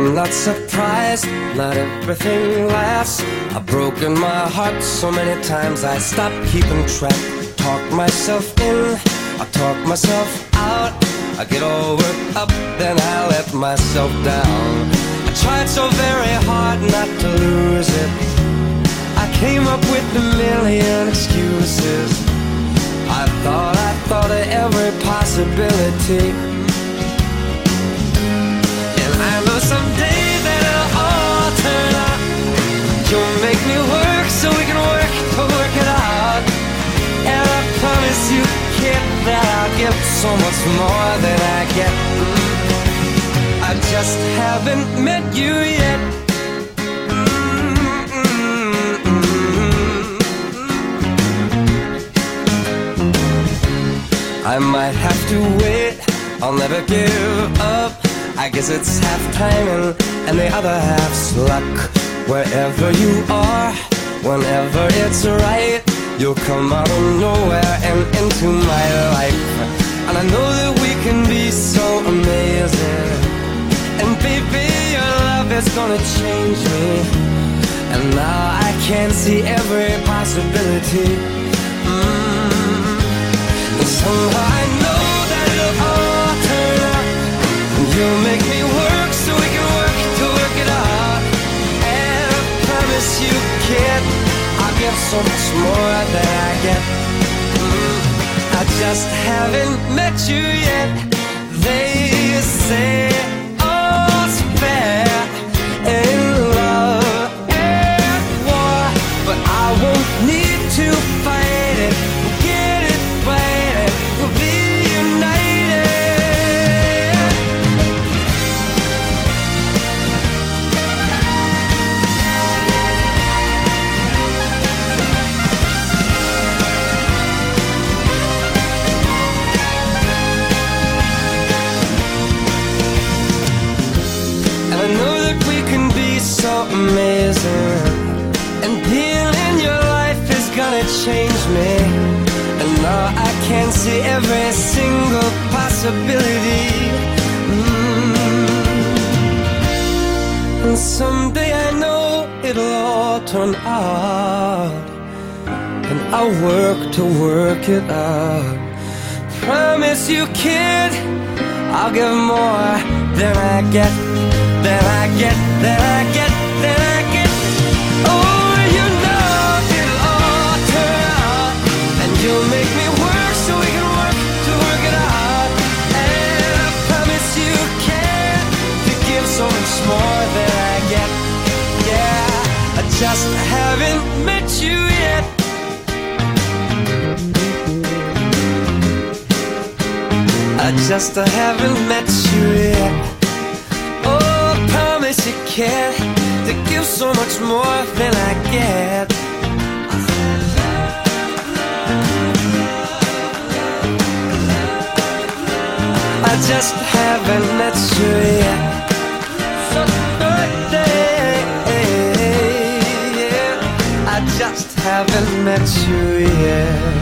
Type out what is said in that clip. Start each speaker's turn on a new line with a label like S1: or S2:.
S1: I'm not surprised, not everything lasts. I've broken my heart so many times I stopped keeping track. Talk myself in, I talk myself out. I get all worked up, then I let myself down. I tried so very hard not to lose it. I came up with a million excuses. I thought of every possibility. And I know someday that it'll all turn out. You'll make me work so we can work to work it out. And I promise you, kid, that I'll give so much more than I get. I just haven't met you yet. I might have to wait, I'll never give up. I guess it's half timing and the other half's luck. Wherever you are, whenever it's right, you'll come out of nowhere and into my life. And I know that we can be so amazing. And baby, your love is gonna change me. And now I can see every possibility. And somehow I know that it'll all turn out. And you'll make me work so we can work to work it out. And I promise you, kid, I'll give so much more than I get. I just haven't met you yet. They say all's fair in love and war, but I won't need to fight it. We'll get it right, we'll be united. I know that we can be so amazing. And being in your life is gonna change me. And now I can see every single possibility. And someday I know it'll all turn out. And I'll work to work it out. Promise you, kid, I'll give more than I get. Then I get, then I get, then I get. Oh, you know it'll all turn out. And you'll make me work so we can work to work it out. And I promise you can, to give so much more than I get. Yeah, I just haven't met you yet. I just haven't met you yet. Promise you can, to give so much more than I get. I just haven't met you yet. So birthday, yeah. I just haven't met you yet.